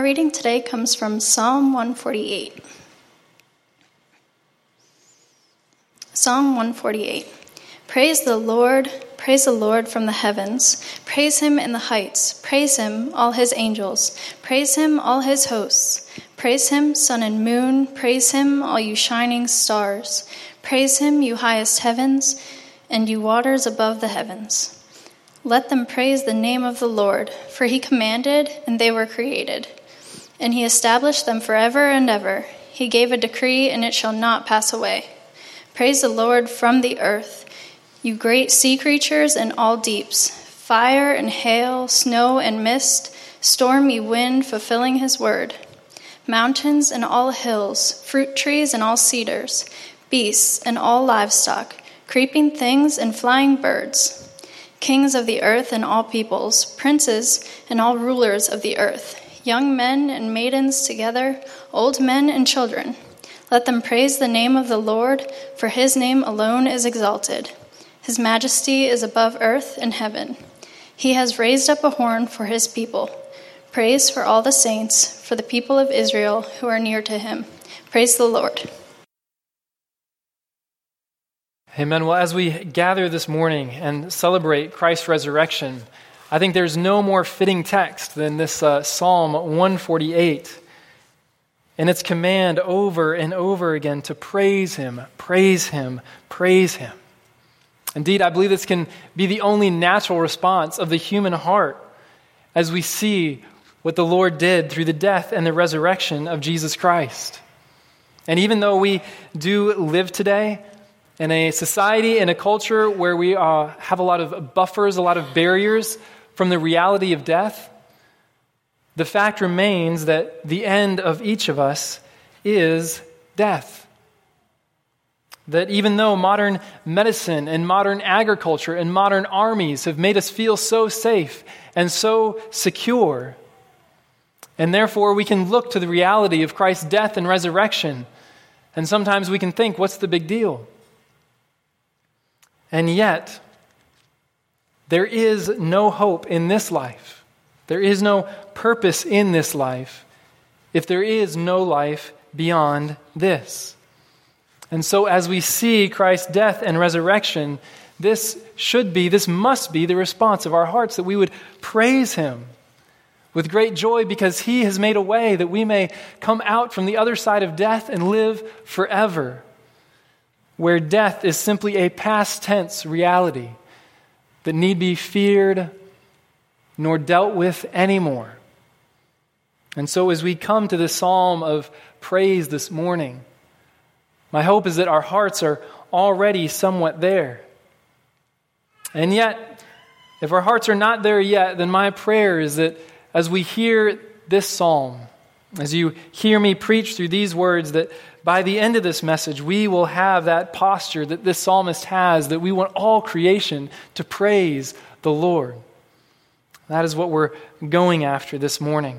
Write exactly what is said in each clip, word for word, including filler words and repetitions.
reading today comes from Psalm one forty-eight. Psalm one forty-eight. Praise the Lord, praise the Lord from the heavens. Praise him in the heights. Praise him, all his angels. Praise him, all his hosts. Praise him, sun and moon. Praise him, all you shining stars. Praise him, you highest heavens, and you waters above the heavens. Let them praise the name of the Lord, for he commanded, and they were created. And he established them forever and ever. He gave a decree, and it shall not pass away. Praise the Lord from the earth, you great sea creatures and all deeps, fire and hail, snow and mist, stormy wind fulfilling his word. Mountains and all hills, fruit trees and all cedars, beasts and all livestock, creeping things and flying birds. Kings of the earth and all peoples, princes and all rulers of the earth, young men and maidens together, old men and children. Let them praise the name of the Lord, for his name alone is exalted. His majesty is above earth and heaven. He has raised up a horn for his people. Praise for all the saints, for the people of Israel who are near to him. Praise the Lord. Amen. Well, as we gather this morning and celebrate Christ's resurrection, I think there's no more fitting text than this uh, Psalm one forty-eight and its command over and over again to praise him, praise him, praise him. Indeed, I believe this can be the only natural response of the human heart as we see what the Lord did through the death and the resurrection of Jesus Christ. And even though we do live today in a society, in a culture where we uh, have a lot of buffers, a lot of barriers from the reality of death, the fact remains that the end of each of us is death. That even though modern medicine and modern agriculture and modern armies have made us feel so safe and so secure, and therefore we can look to the reality of Christ's death and resurrection, and sometimes we can think, what's the big deal? And yet, there is no hope in this life. There is no purpose in this life if there is no life beyond this. And so as we see Christ's death and resurrection, this should be, this must be the response of our hearts, that we would praise him with great joy because he has made a way that we may come out from the other side of death and live forever, where death is simply a past tense reality that need be feared nor dealt with anymore. And so as we come to this psalm of praise this morning, my hope is that our hearts are already somewhat there. And yet, if our hearts are not there yet, then my prayer is that as we hear this psalm, as you hear me preach through these words, that by the end of this message, we will have that posture that this psalmist has, that we want all creation to praise the Lord. That is what we're going after this morning.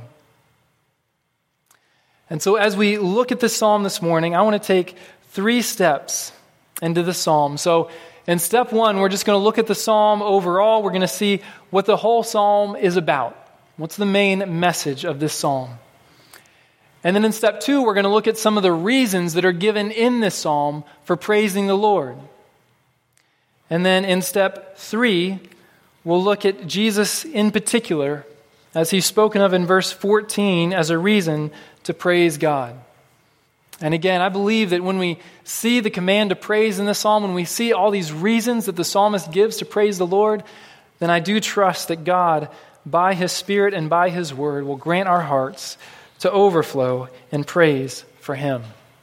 And so as we look at this psalm this morning, I want to take three steps into the psalm. So in step one, we're just going to look at the psalm overall. We're going to see what the whole psalm is about. What's the main message of this psalm? And then in step two, we're going to look at some of the reasons that are given in this psalm for praising the Lord. And then in step three, we'll look at Jesus in particular, as he's spoken of in verse fourteen, as a reason to praise God. And again, I believe that when we see the command to praise in this psalm, when we see all these reasons that the psalmist gives to praise the Lord, then I do trust that God, by his Spirit and by his word, will grant our hearts to overflow in praise for him.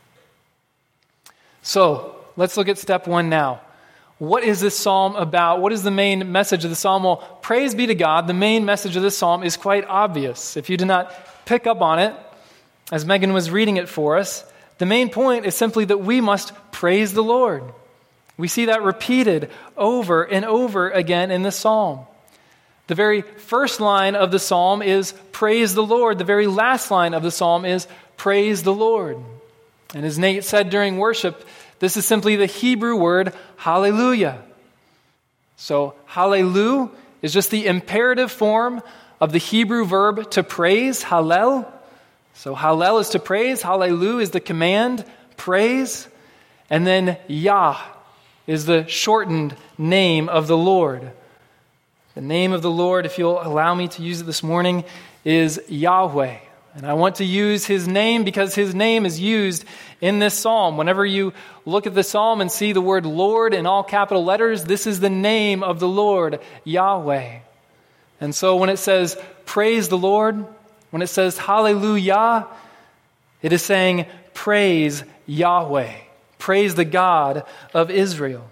So, let's look at step one now. What is this psalm about? What is the main message of the psalm? Well, praise be to God. The main message of this psalm is quite obvious. If you did not pick up on it, as Megan was reading it for us, the main point is simply that we must praise the Lord. We see that repeated over and over again in this psalm. The very first line of the psalm is praise the Lord. The very last line of the psalm is praise the Lord. And as Nate said during worship, this is simply the Hebrew word hallelujah. So hallelu is just the imperative form of the Hebrew verb to praise, hallel, So Hallel is to praise, Hallelu is the command, praise, and then Yah is the shortened name of the Lord. The name of the Lord, if you'll allow me to use it this morning, is Yahweh. And I want to use his name because his name is used in this psalm. Whenever you look at the psalm and see the word Lord in all capital letters, this is the name of the Lord, Yahweh. And so when it says, praise the Lord, when it says, hallelujah, it is saying, praise Yahweh. Praise the God of Israel.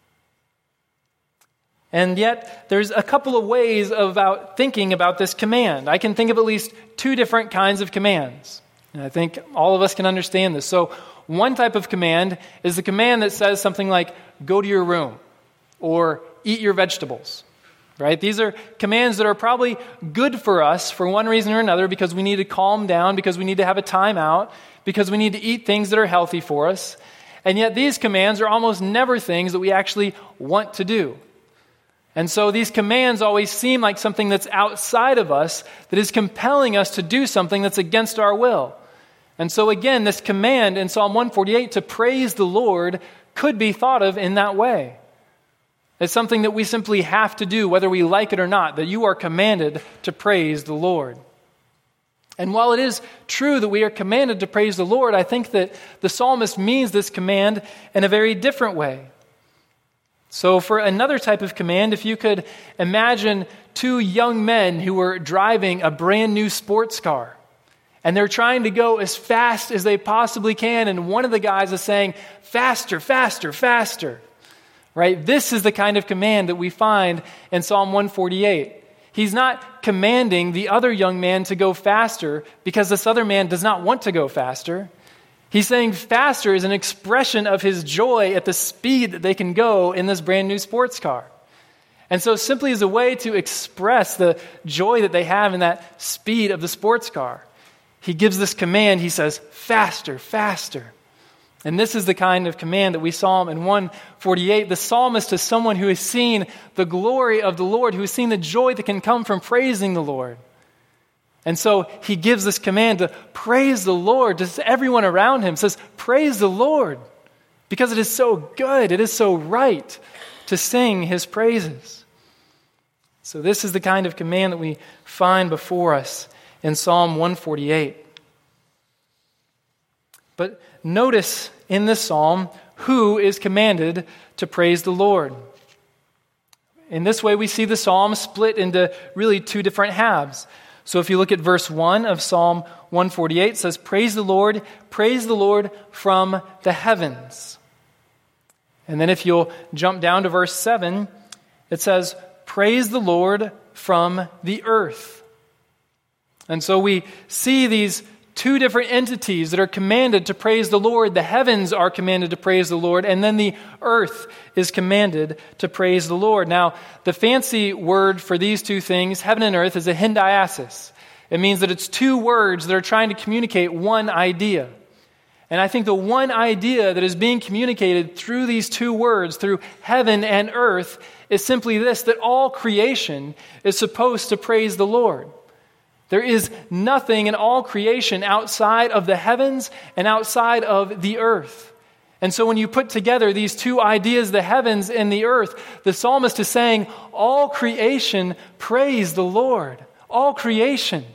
And yet, there's a couple of ways about thinking about this command. I can think of at least two different kinds of commands. And I think all of us can understand this. So, one type of command is the command that says something like, go to your room, or eat your vegetables. Right? These are commands that are probably good for us for one reason or another, because we need to calm down, because we need to have a time out, because we need to eat things that are healthy for us. And yet these commands are almost never things that we actually want to do. And so these commands always seem like something that's outside of us, that is compelling us to do something that's against our will. And so again, this command in Psalm one forty-eight to praise the Lord could be thought of in that way. It's something that we simply have to do, whether we like it or not, that you are commanded to praise the Lord. And while it is true that we are commanded to praise the Lord, I think that the psalmist means this command in a very different way. So for another type of command, if you could imagine two young men who were driving a brand new sports car, and they're trying to go as fast as they possibly can, and one of the guys is saying, faster, faster, faster. Right? This is the kind of command that we find in Psalm one forty-eight. He's not commanding the other young man to go faster because this other man does not want to go faster. He's saying faster is an expression of his joy at the speed that they can go in this brand new sports car. And so simply as a way to express the joy that they have in that speed of the sports car, he gives this command. He says, faster, faster. And this is the kind of command that we saw in one forty-eight. The psalmist is someone who has seen the glory of the Lord, who has seen the joy that can come from praising the Lord. And so he gives this command to praise the Lord to everyone around him. Says, praise the Lord, because it is so good, it is so right to sing his praises. So this is the kind of command that we find before us in Psalm one forty-eight. But notice in this psalm who is commanded to praise the Lord. In this way, we see the psalm split into really two different halves. So if you look at verse one of Psalm one forty-eight, it says, praise the Lord, praise the Lord from the heavens. And then if you'll jump down to verse seven, it says, praise the Lord from the earth. And so we see these two different entities that are commanded to praise the Lord. The heavens are commanded to praise the Lord, and then the earth is commanded to praise the Lord. Now, the fancy word for these two things, heaven and earth, is a hendiasis. It means that it's two words that are trying to communicate one idea. And I think the one idea that is being communicated through these two words, through heaven and earth, is simply this, that all creation is supposed to praise the Lord. There is nothing in all creation outside of the heavens and outside of the earth. And so when you put together these two ideas, the heavens and the earth, the psalmist is saying, all creation praise the Lord. All creation.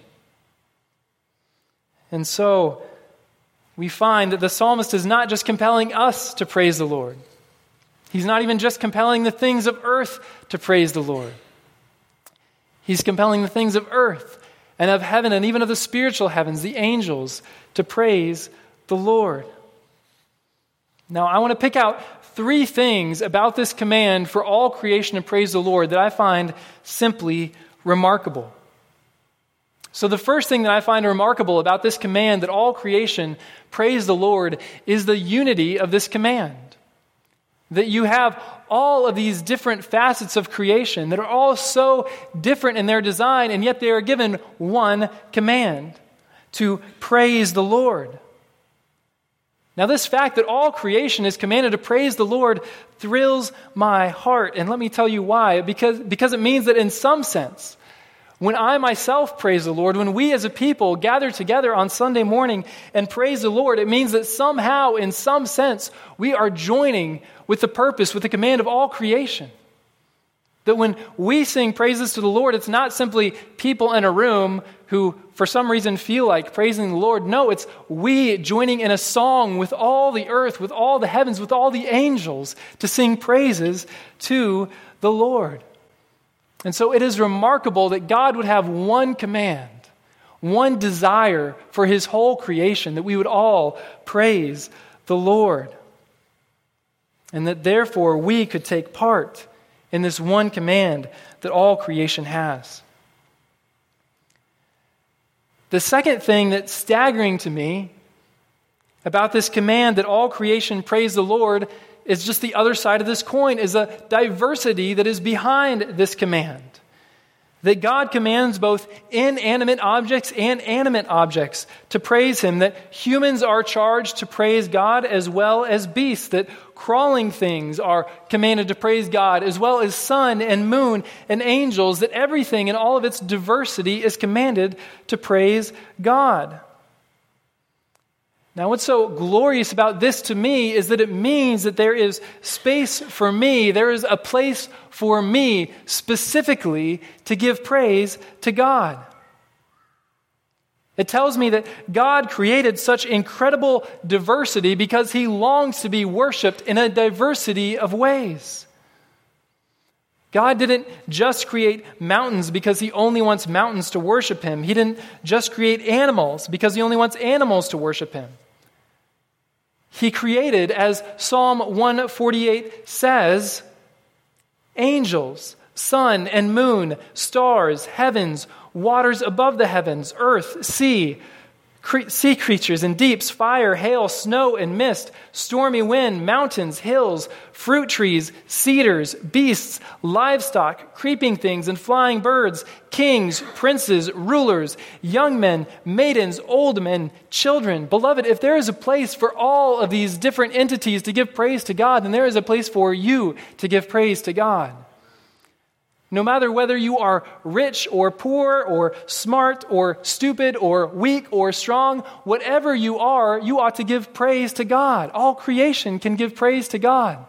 And so we find that the psalmist is not just compelling us to praise the Lord. He's not even just compelling the things of earth to praise the Lord. He's compelling the things of earth and of heaven, and even of the spiritual heavens, the angels, to praise the Lord. Now, I want to pick out three things about this command for all creation to praise the Lord that I find simply remarkable. So the first thing that I find remarkable about this command that all creation praise the Lord is the unity of this command. That you have all of these different facets of creation that are all so different in their design, and yet they are given one command, to praise the Lord. Now, this fact that all creation is commanded to praise the Lord thrills my heart, and let me tell you why. Because, because it means that in some sense, When I myself praise the Lord, when we as a people gather together on Sunday morning and praise the Lord, it means that somehow, in some sense, we are joining with the purpose, with the command of all creation. That when we sing praises to the Lord, it's not simply people in a room who, for some reason, feel like praising the Lord. No, it's we joining in a song with all the earth, with all the heavens, with all the angels to sing praises to the Lord. And so it is remarkable that God would have one command, one desire for his whole creation, that we would all praise the Lord. And that therefore we could take part in this one command that all creation has. The second thing that's staggering to me about this command that all creation praise the Lord is just the other side of this coin, is a diversity that is behind this command. That God commands both inanimate objects and animate objects to praise him, that humans are charged to praise God as well as beasts, that crawling things are commanded to praise God as well as sun and moon and angels, that everything in all of its diversity is commanded to praise God. Now, what's so glorious about this to me is that it means that there is space for me, there is a place for me specifically to give praise to God. It tells me that God created such incredible diversity because he longs to be worshiped in a diversity of ways. God didn't just create mountains because he only wants mountains to worship him. He didn't just create animals because he only wants animals to worship him. He created, as Psalm one forty-eight says, angels, sun and moon, stars, heavens, waters above the heavens, earth, sea, cre- sea creatures and deeps, fire, hail, snow and mist, stormy wind, mountains, hills, fruit trees, cedars, beasts, livestock, creeping things and flying birds, kings, princes, rulers, young men, maidens, old men, children. Beloved, if there is a place for all of these different entities to give praise to God, then there is a place for you to give praise to God. No matter whether you are rich or poor or smart or stupid or weak or strong, whatever you are, you ought to give praise to God. All creation can give praise to God,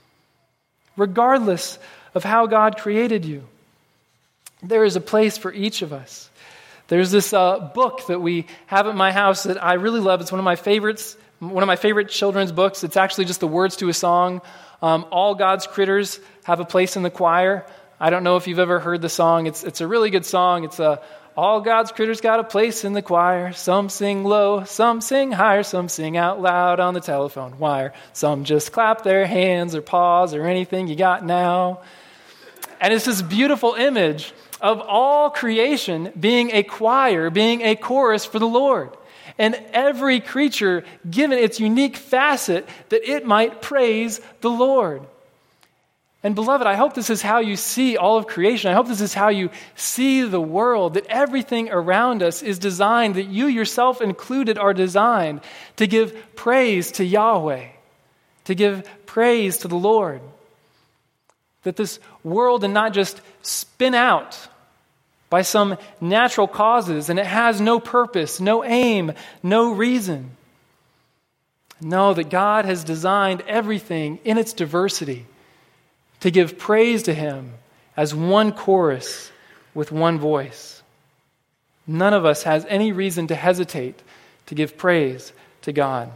regardless of how God created you. There is a place for each of us. There's this uh, book that we have at my house that I really love. It's one of my favorites, one of my favorite children's books. It's actually just the words to a song. Um, All God's Critters Have a Place in the Choir. I don't know if you've ever heard the song. It's it's a really good song. It's a all God's critters got a place in the choir. Some sing low, some sing higher, some sing out loud on the telephone wire. Some just clap their hands or paws or anything you got now. And it's this beautiful image of all creation being a choir, being a chorus for the Lord. And every creature given its unique facet that it might praise the Lord. And beloved, I hope this is how you see all of creation. I hope this is how you see the world, that everything around us is designed, that you yourself included are designed to give praise to Yahweh, to give praise to the Lord. That this world did not just spin out by some natural causes, and it has no purpose, no aim, no reason. No, that God has designed everything in its diversity to give praise to him as one chorus with one voice. None of us has any reason to hesitate to give praise to God.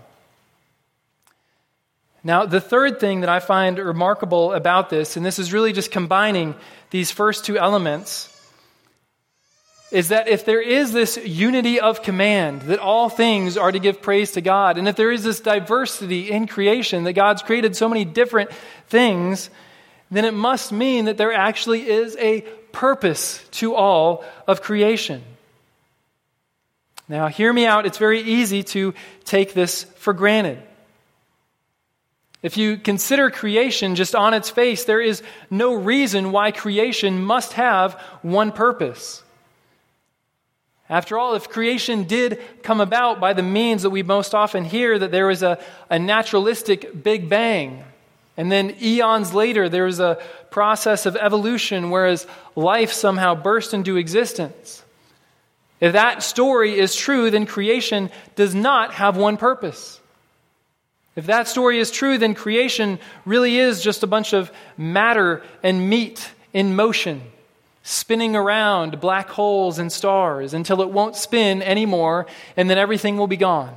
Now, the third thing that I find remarkable about this, and this is really just combining these first two elements, is that if there is this unity of command, that all things are to give praise to God, and if there is this diversity in creation, that God's created so many different things, then it must mean that there actually is a purpose to all of creation. Now, hear me out. It's very easy to take this for granted. If you consider creation just on its face, there is no reason why creation must have one purpose. After all, if creation did come about by the means that we most often hear, that there was a, a naturalistic Big Bang, And then eons later, there was a process of evolution whereas life somehow burst into existence. If that story is true, then creation does not have one purpose. If that story is true, then creation really is just a bunch of matter and meat in motion, spinning around black holes and stars until it won't spin anymore, and then everything will be gone.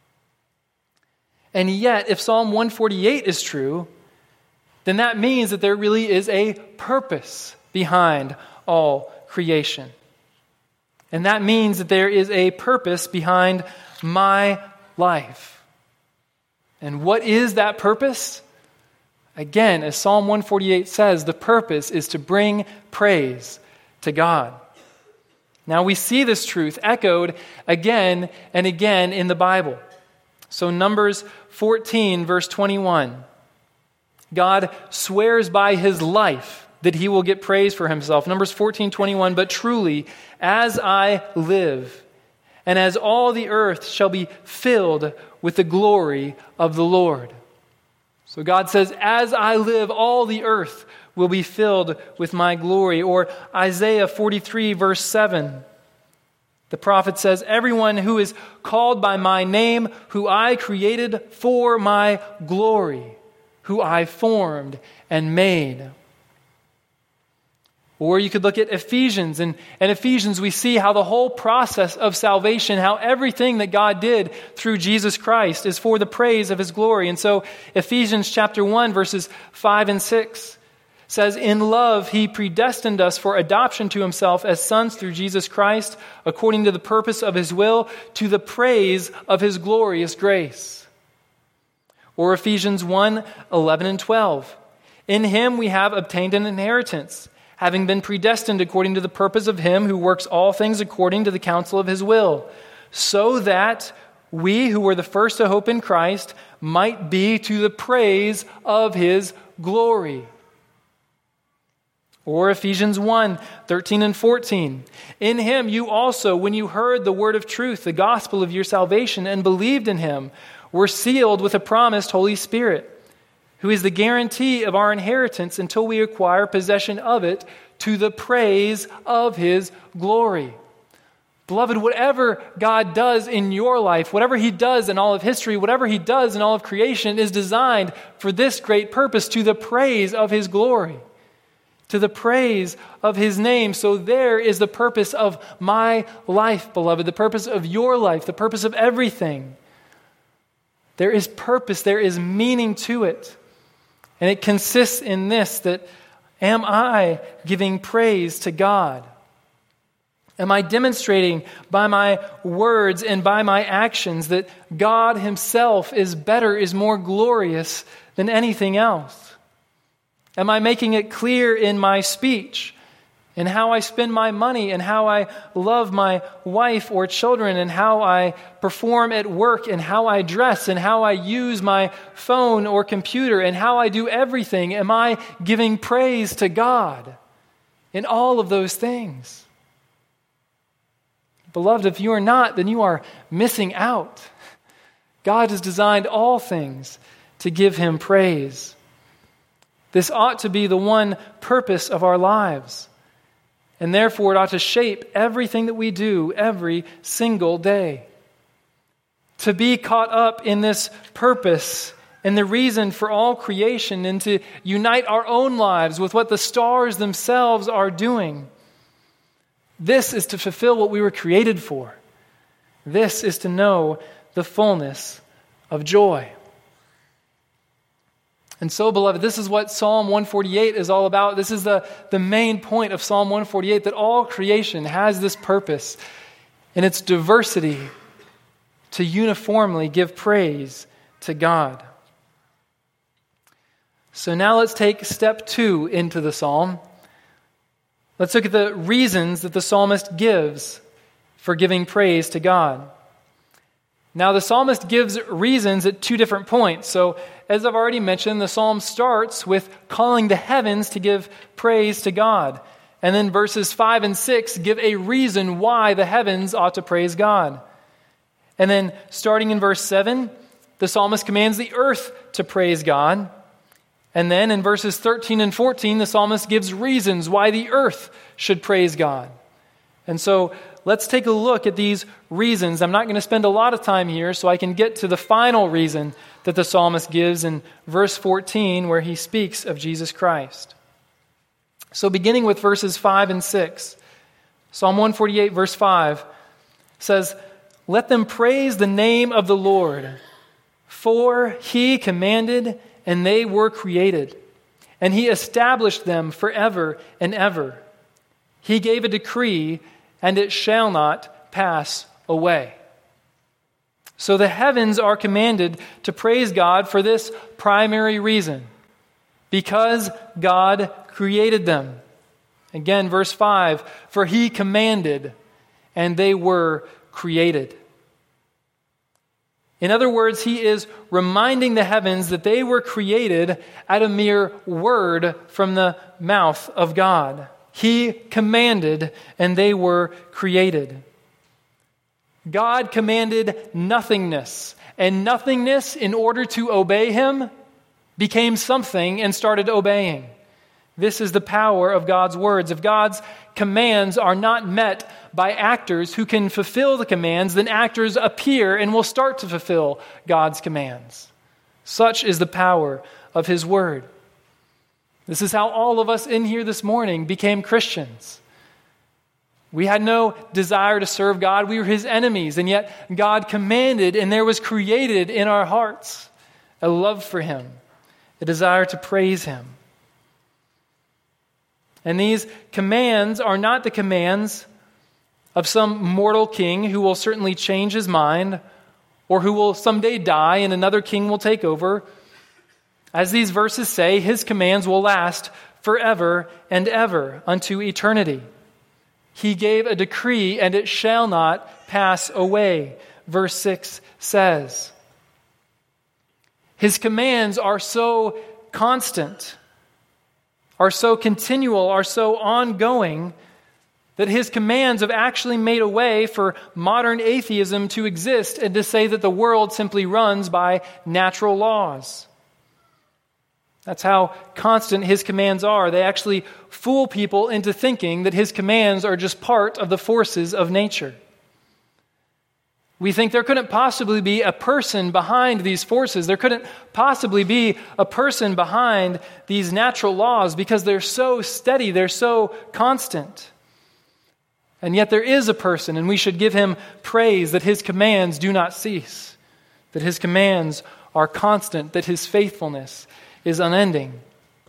And yet, if Psalm one forty-eight is true, then that means that there really is a purpose behind all creation. And that means that there is a purpose behind my life. And what is that purpose? Again, as Psalm one forty-eight says, the purpose is to bring praise to God. Now we see this truth echoed again and again in the Bible. So Numbers fourteen, verse twenty-one. God swears by his life that he will get praise for himself. Numbers fourteen, twenty-one, but truly, as I live, and as all the earth shall be filled with the glory of the Lord. So God says, as I live, all the earth will be filled with my glory. Or Isaiah forty-three, verse seven. The prophet says, everyone who is called by my name, who I created for my glory, who I formed and made. Or you could look at Ephesians. And in Ephesians, we see how the whole process of salvation, how everything that God did through Jesus Christ is for the praise of his glory. And so Ephesians chapter one, verses five and six says, in love, he predestined us for adoption to himself as sons through Jesus Christ, according to the purpose of his will, to the praise of his glorious grace. Or Ephesians one, eleven and twelve. In him we have obtained an inheritance, having been predestined according to the purpose of him who works all things according to the counsel of his will, so that we who were the first to hope in Christ might be to the praise of his glory. Or Ephesians one, thirteen and fourteen. In him you also, when you heard the word of truth, the gospel of your salvation, and believed in him, were sealed with a promised Holy Spirit, who is the guarantee of our inheritance until we acquire possession of it to the praise of his glory. Beloved, whatever God does in your life, whatever he does in all of history, whatever he does in all of creation is designed for this great purpose, to the praise of his glory, to the praise of his name. So there is the purpose of my life, beloved, the purpose of your life, the purpose of everything. There is purpose, there is meaning to it. And it consists in this, that am I giving praise to God? Am I demonstrating by my words and by my actions that God himself is better, is more glorious than anything else? Am I making it clear in my speech, in how I spend my money, and how I love my wife or children, and how I perform at work, and how I dress, and how I use my phone or computer, and how I do everything? Am I giving praise to God in all of those things? Beloved, if you are not, then you are missing out. God has designed all things to give him praise. This ought to be the one purpose of our lives. And therefore, it ought to shape everything that we do every single day. To be caught up in this purpose and the reason for all creation, and to unite our own lives with what the stars themselves are doing. This is to fulfill what we were created for. This is to know the fullness of joy. And so, beloved, this is what Psalm one forty-eight is all about. This is the, the main point of Psalm one forty-eight, that all creation has this purpose in its diversity to uniformly give praise to God. So now let's take step two into the psalm. Let's look at the reasons that the psalmist gives for giving praise to God. Now, the psalmist gives reasons at two different points. So, as I've already mentioned, the psalm starts with calling the heavens to give praise to God. And then verses five and six give a reason why the heavens ought to praise God. And then starting in verse seven, the psalmist commands the earth to praise God. And then in verses thirteen and fourteen, the psalmist gives reasons why the earth should praise God. And so let's take a look at these reasons. I'm not going to spend a lot of time here, so I can get to the final reason that the psalmist gives in verse fourteen, where he speaks of Jesus Christ. So beginning with verses five and six, Psalm one forty-eight, verse five says, "Let them praise the name of the Lord, for he commanded and they were created, and he established them forever and ever. He gave a decree, and it shall not pass away." So the heavens are commanded to praise God for this primary reason, because God created them. Again, verse five, "For he commanded, and they were created." In other words, he is reminding the heavens that they were created at a mere word from the mouth of God. He commanded, and they were created. God commanded nothingness, and nothingness, in order to obey him, became something and started obeying. This is the power of God's words. If God's commands are not met by actors who can fulfill the commands, then actors appear and will start to fulfill God's commands. Such is the power of his word. This is how all of us in here this morning became Christians. We had no desire to serve God. We were his enemies, and yet God commanded, and there was created in our hearts a love for him, a desire to praise him. And these commands are not the commands of some mortal king who will certainly change his mind, or who will someday die and another king will take over. As these verses say, his commands will last forever and ever unto eternity. He gave a decree, and it shall not pass away, verse six says. His commands are so constant, are so continual, are so ongoing, that his commands have actually made a way for modern atheism to exist and to say that the world simply runs by natural laws. That's how constant his commands are. They actually fool people into thinking that his commands are just part of the forces of nature. We think there couldn't possibly be a person behind these forces. There couldn't possibly be a person behind these natural laws because they're so steady, they're so constant. And yet there is a person, and we should give him praise that his commands do not cease, that his commands are constant, that his faithfulness is unending.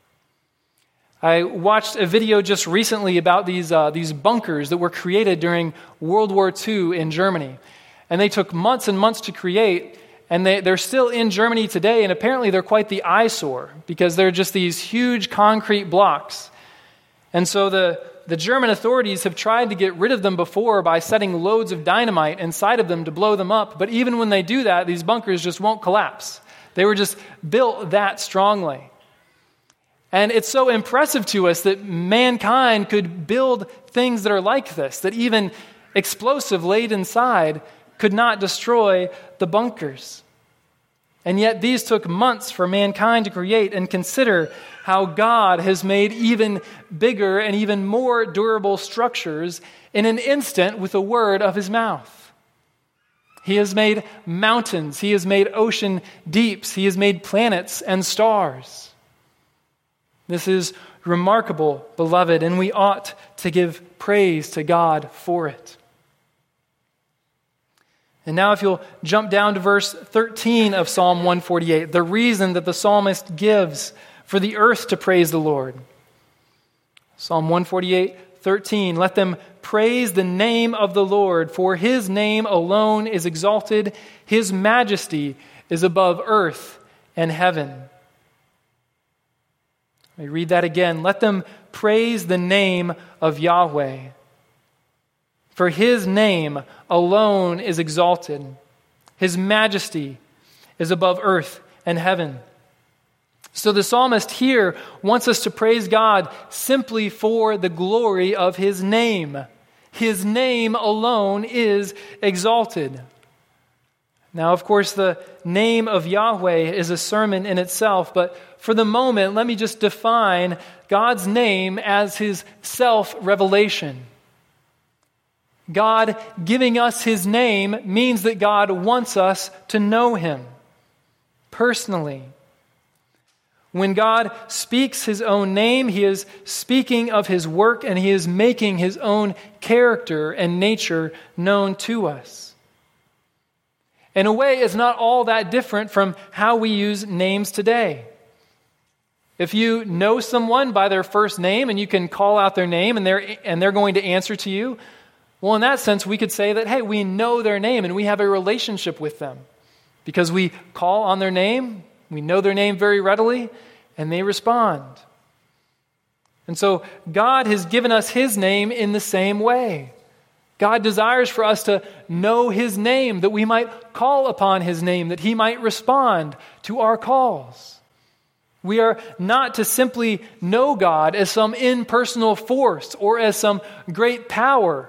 I watched a video just recently about these uh, these bunkers that were created during World War Two in Germany. And they took months and months to create, and they, they're still in Germany today, and apparently they're quite the eyesore because they're just these huge concrete blocks. And so the, the German authorities have tried to get rid of them before by setting loads of dynamite inside of them to blow them up, but even when they do that, these bunkers just won't collapse. They were just built that strongly. And it's so impressive to us that mankind could build things that are like this, that even explosive laid inside could not destroy the bunkers. And yet these took months for mankind to create, and consider how God has made even bigger and even more durable structures in an instant with a word of his mouth. He has made mountains. He has made ocean deeps. He has made planets and stars. This is remarkable, beloved, and we ought to give praise to God for it. And now if you'll jump down to verse thirteen of Psalm one forty-eight, the reason that the psalmist gives for the earth to praise the Lord. Psalm one forty-eight, thirteen, "Let them praise the name of the Lord, for his name alone is exalted. His majesty is above earth and heaven." Let me read that again. "Let them praise the name of Yahweh, for his name alone is exalted. His majesty is above earth and heaven." So the psalmist here wants us to praise God simply for the glory of his name. His name alone is exalted. Now, of course, the name of Yahweh is a sermon in itself, but for the moment, let me just define God's name as his self-revelation. God giving us his name means that God wants us to know him personally. When God speaks his own name, he is speaking of his work and he is making his own character and nature known to us. In a way, it's not all that different from how we use names today. If you know someone by their first name and you can call out their name and they're, and they're going to answer to you, well, in that sense, we could say that, hey, we know their name and we have a relationship with them because we call on their name, we know their name very readily, and they respond. And so God has given us his name in the same way. God desires for us to know his name, that we might call upon his name, that he might respond to our calls. We are not to simply know God as some impersonal force or as some great power.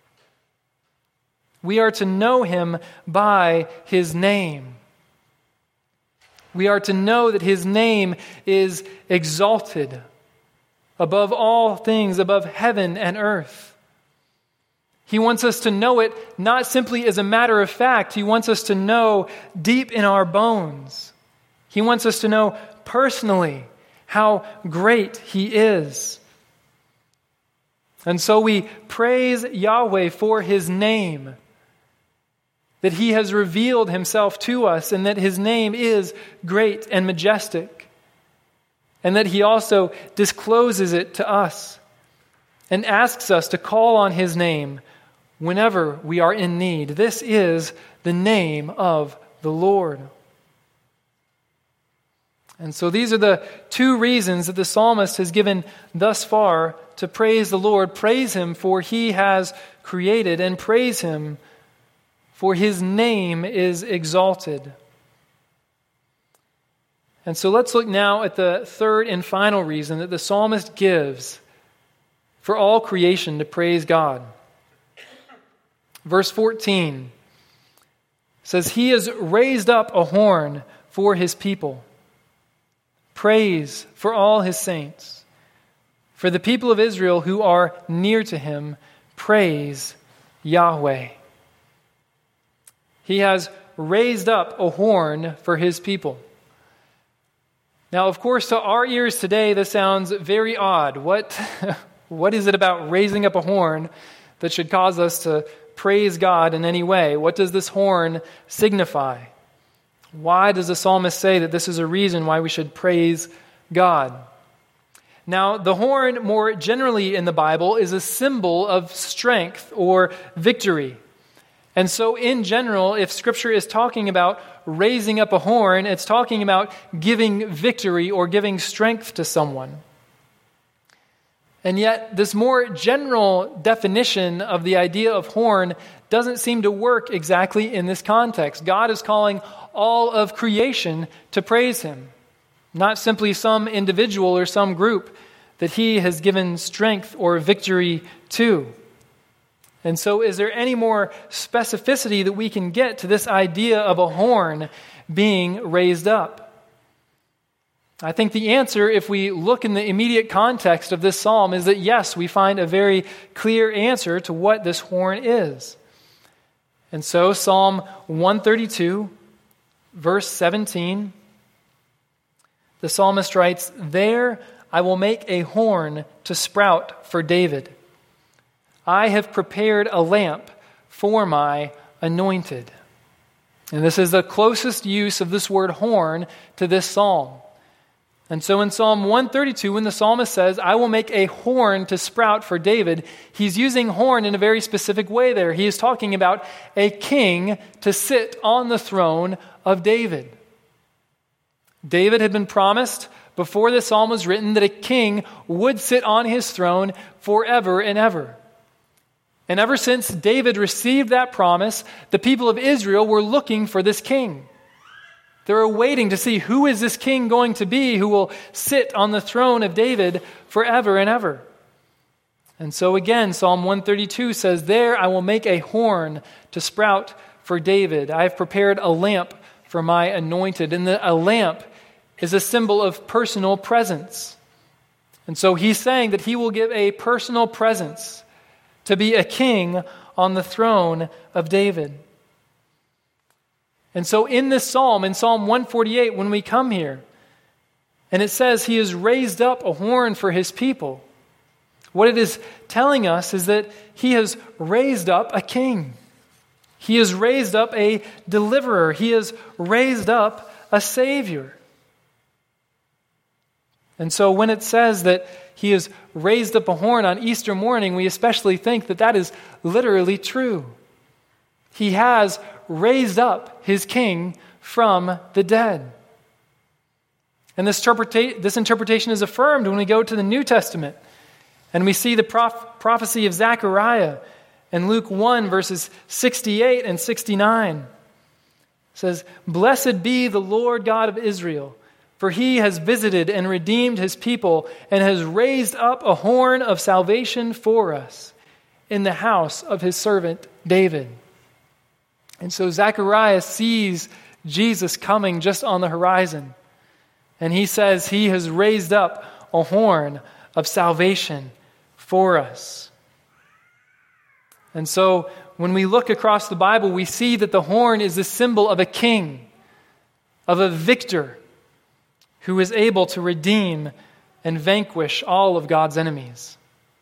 We are to know him by his name. We are to know that his name is exalted above all things, above heaven and earth. He wants us to know it not simply as a matter of fact. He wants us to know deep in our bones. He wants us to know personally how great he is. And so we praise Yahweh for his name, that he has revealed himself to us and that his name is great and majestic, and that he also discloses it to us and asks us to call on his name whenever we are in need. This is the name of the Lord. And so these are the two reasons that the psalmist has given thus far to praise the Lord. Praise him for he has created, and praise him for his name is exalted. And so let's look now at the third and final reason that the psalmist gives for all creation to praise God. Verse fourteen says, he has raised up a horn for his people, praise for all his saints. For the people of Israel who are near to him, praise Yahweh. He has raised up a horn for his people. Now, of course, to our ears today, this sounds very odd. What, what is it about raising up a horn that should cause us to praise God in any way? What does this horn signify? Why does the psalmist say that this is a reason why we should praise God? Now, the horn, more generally in the Bible, is a symbol of strength or victory. And so in general, if Scripture is talking about raising up a horn, it's talking about giving victory or giving strength to someone. And yet, this more general definition of the idea of horn doesn't seem to work exactly in this context. God is calling all of creation to praise him, not simply some individual or some group that he has given strength or victory to. And so is there any more specificity that we can get to this idea of a horn being raised up? I think the answer, if we look in the immediate context of this psalm, is that yes, we find a very clear answer to what this horn is. And so Psalm one thirty-two, verse seventeen, the psalmist writes, "There I will make a horn to sprout for David. I have prepared a lamp for my anointed." And this is the closest use of this word horn to this psalm. And so in Psalm one thirty-two, when the psalmist says, "I will make a horn to sprout for David," he's using horn in a very specific way there. He is talking about a king to sit on the throne of David. David had been promised before this psalm was written that a king would sit on his throne forever and ever. And ever since David received that promise, the people of Israel were looking for this king. They were waiting to see who is this king going to be who will sit on the throne of David forever and ever. And so again, Psalm one thirty-two says, "There I will make a horn to sprout for David. I have prepared a lamp for my anointed. And the, a lamp is a symbol of personal presence. And so he's saying that he will give a personal presence to be a king on the throne of David. And so in this psalm, in Psalm one forty-eight, when we come here, and it says he has raised up a horn for his people, what it is telling us is that he has raised up a king. He has raised up a deliverer. He has raised up a savior. And so when it says that he has raised up a horn on Easter morning, we especially think that that is literally true. He has raised up his king from the dead. And this, interpreta- this interpretation is affirmed when we go to the New Testament and we see the prof- prophecy of Zechariah in Luke one, verses sixty-eight and sixty-nine. It says, "Blessed be the Lord God of Israel, for he has visited and redeemed his people and has raised up a horn of salvation for us in the house of his servant David." And so Zechariah sees Jesus coming just on the horizon. And he says he has raised up a horn of salvation for us. And so when we look across the Bible, we see that the horn is a symbol of a king, of a victor who is able to redeem and vanquish all of God's enemies.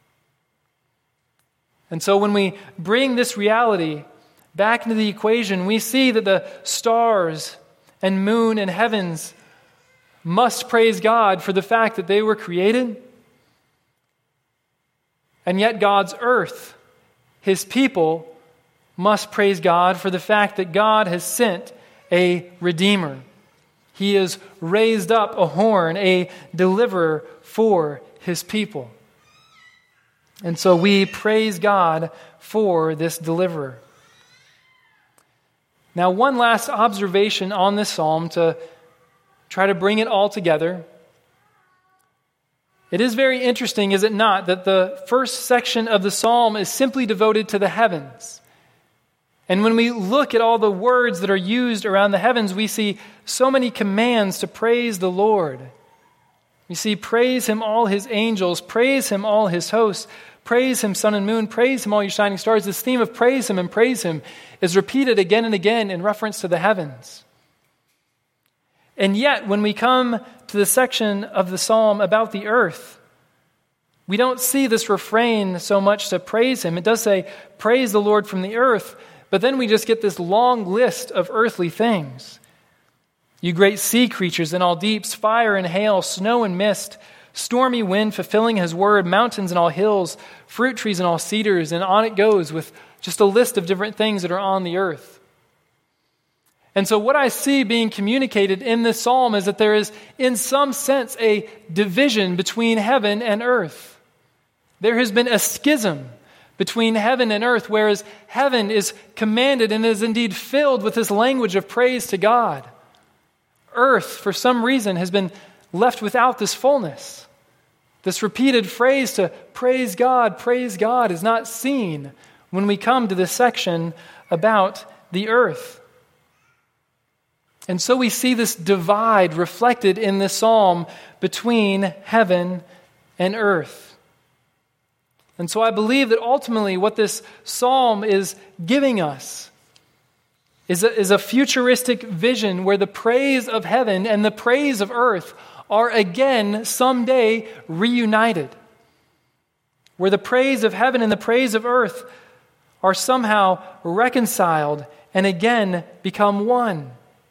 And so when we bring this reality back into the equation, we see that the stars and moon and heavens must praise God for the fact that they were created. And yet God's earth, his people, must praise God for the fact that God has sent a Redeemer. He has raised up a horn, a deliverer for his people. And so we praise God for this deliverer. Now, one last observation on this psalm to try to bring it all together. It is very interesting, is it not, that the first section of the psalm is simply devoted to the heavens. And when we look at all the words that are used around the heavens, we see so many commands to praise the Lord. We see praise him all his angels, praise him all his hosts, praise him sun and moon, praise him all your shining stars. This theme of praise him and praise him is repeated again and again in reference to the heavens. And yet, when we come to the section of the psalm about the earth, we don't see this refrain so much to praise him. It does say, praise the Lord from the earth, but then we just get this long list of earthly things. You great sea creatures in all deeps, fire and hail, snow and mist, stormy wind fulfilling his word, mountains and all hills, fruit trees and all cedars, and on it goes with just a list of different things that are on the earth. And so what I see being communicated in this psalm is that there is, in some sense, a division between heaven and earth. There has been a schism between heaven and earth, whereas heaven is commanded and is indeed filled with this language of praise to God. Earth, for some reason, has been left without this fullness. This repeated phrase to praise God, praise God is not seen when we come to this section about the earth. And so we see this divide reflected in the psalm between heaven and earth. And so I believe that ultimately what this psalm is giving us is a, is a futuristic vision where the praise of heaven and the praise of earth are again someday reunited. Where the praise of heaven and the praise of earth are somehow reconciled and again become one.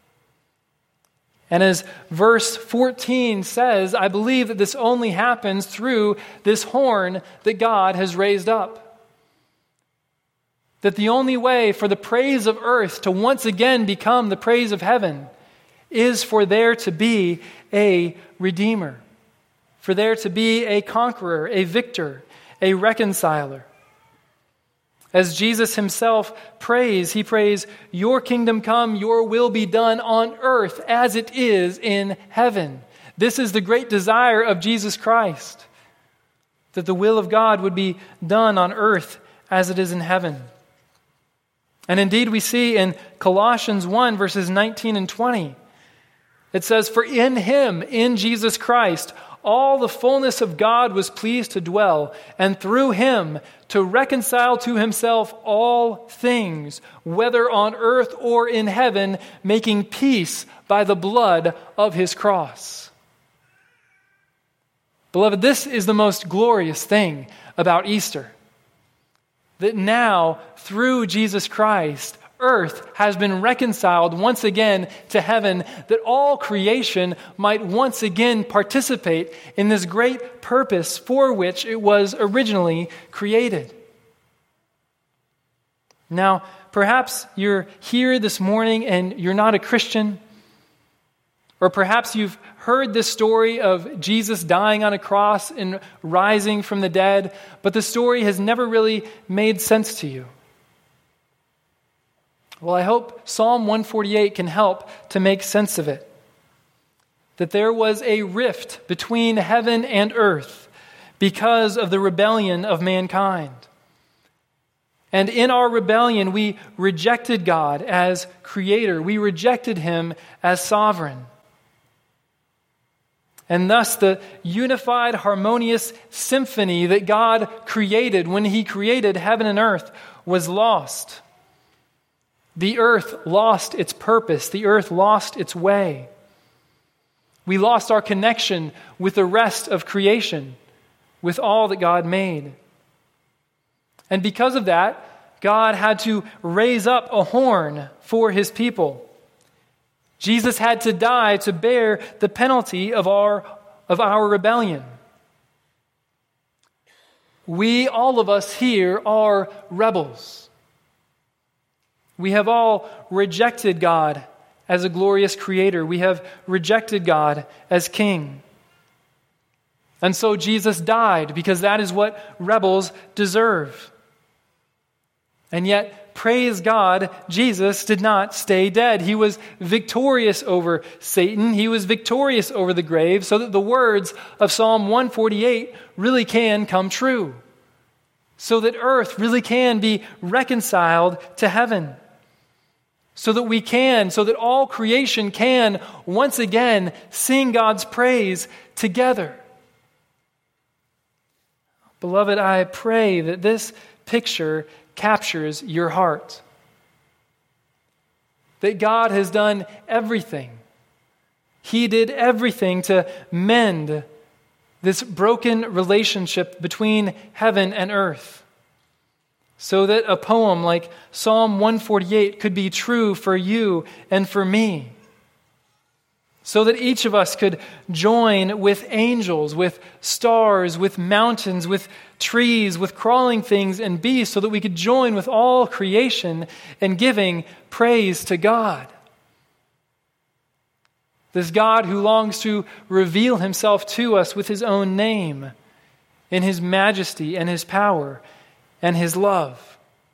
And as verse fourteen says, I believe that this only happens through this horn that God has raised up. That the only way for the praise of earth to once again become the praise of heaven is for there to be a Redeemer, for there to be a conqueror, a victor, a reconciler. As Jesus himself prays, he prays, your kingdom come, your will be done on earth as it is in heaven. This is the great desire of Jesus Christ, that the will of God would be done on earth as it is in heaven. And indeed, we see in Colossians one, verses nineteen and twenty, it says, "For in him, in Jesus Christ, all the fullness of God was pleased to dwell, and through him to reconcile to himself all things, whether on earth or in heaven, making peace by the blood of his cross." Beloved, this is the most glorious thing about Easter. That now, through Jesus Christ, earth has been reconciled once again to heaven, that all creation might once again participate in this great purpose for which it was originally created. Now, perhaps you're here this morning and you're not a Christian, or perhaps you've heard this story of Jesus dying on a cross and rising from the dead, but the story has never really made sense to you. Well, I hope Psalm one forty-eight can help to make sense of it. That there was a rift between heaven and earth because of the rebellion of mankind. And in our rebellion, we rejected God as creator. We rejected him as sovereign. And thus the unified, harmonious symphony that God created when he created heaven and earth was lost. The earth lost its purpose. The earth lost its way. We lost our connection with the rest of creation, with all that God made. And because of that, God had to raise up a horn for his people. Jesus had to die to bear the penalty of our, of our rebellion. We, all of us here, are rebels. We have all rejected God as a glorious creator. We have rejected God as king. And so Jesus died because that is what rebels deserve. And yet, praise God, Jesus did not stay dead. He was victorious over Satan. He was victorious over the grave, so that the words of Psalm one forty-eight really can come true. So that earth really can be reconciled to heaven. So that we can, so that all creation can once again sing God's praise together. Beloved, I pray that this picture captures your heart. That God has done everything. He did everything to mend this broken relationship between heaven and earth, so that a poem like Psalm one forty-eight could be true for you and for me. So that each of us could join with angels, with stars, with mountains, with trees, with crawling things and beasts, so that we could join with all creation in giving praise to God. This God who longs to reveal himself to us with his own name, in his majesty and his power and his love.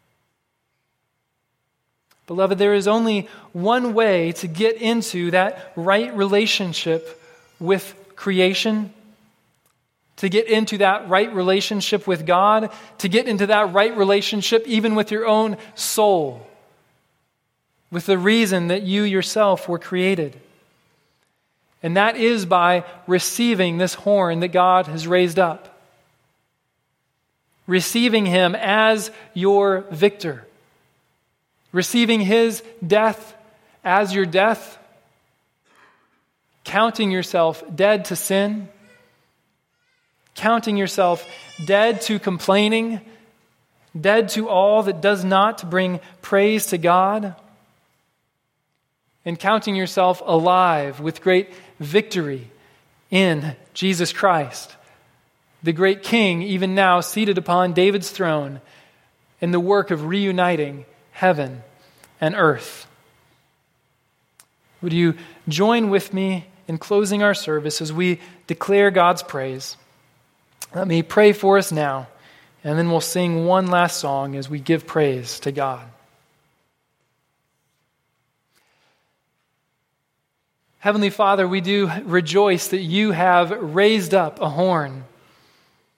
Beloved, there is only one way to get into that right relationship with creation, to get into that right relationship with God, to get into that right relationship even with your own soul, with the reason that you yourself were created. And that is by receiving this horn that God has raised up. Receiving him as your victor. Receiving his death as your death. Counting yourself dead to sin. Counting yourself dead to complaining. Dead to all that does not bring praise to God. And counting yourself alive with great victory in Jesus Christ, the great King, even now seated upon David's throne, in the work of reuniting heaven and earth. Would you join with me in closing our service as we declare God's praise? Let me pray for us now, and then we'll sing one last song as we give praise to God. Heavenly Father, we do rejoice that you have raised up a horn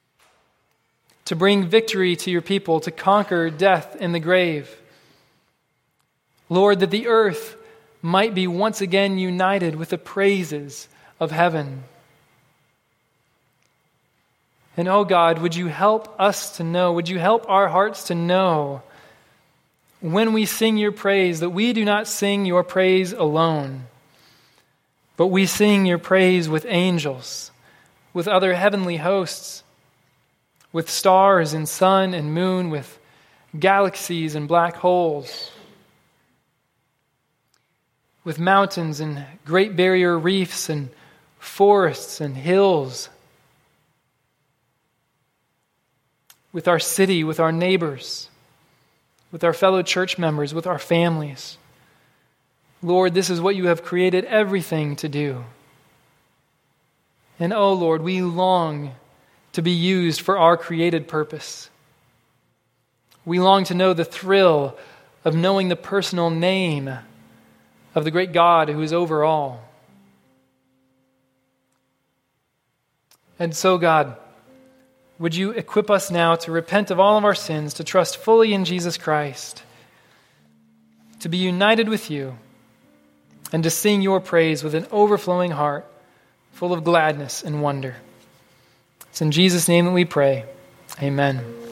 to bring victory to your people, to conquer death in the grave. Lord, that the earth might be once again united with the praises of heaven. And oh God, would you help us to know, would you help our hearts to know when we sing your praise that we do not sing your praise alone, but we sing your praise with angels, with other heavenly hosts, with stars and sun and moon, with galaxies and black holes, with mountains and great barrier reefs and forests and hills, with our city, with our neighbors, with our fellow church members, with our families. Lord, this is what you have created everything to do. And oh Lord, we long to be used for our created purpose. We long to know the thrill of knowing the personal name of the great God who is over all. And so, God, would you equip us now to repent of all of our sins, to trust fully in Jesus Christ, to be united with you, and to sing your praise with an overflowing heart, full of gladness and wonder. It's in Jesus' name that we pray. Amen.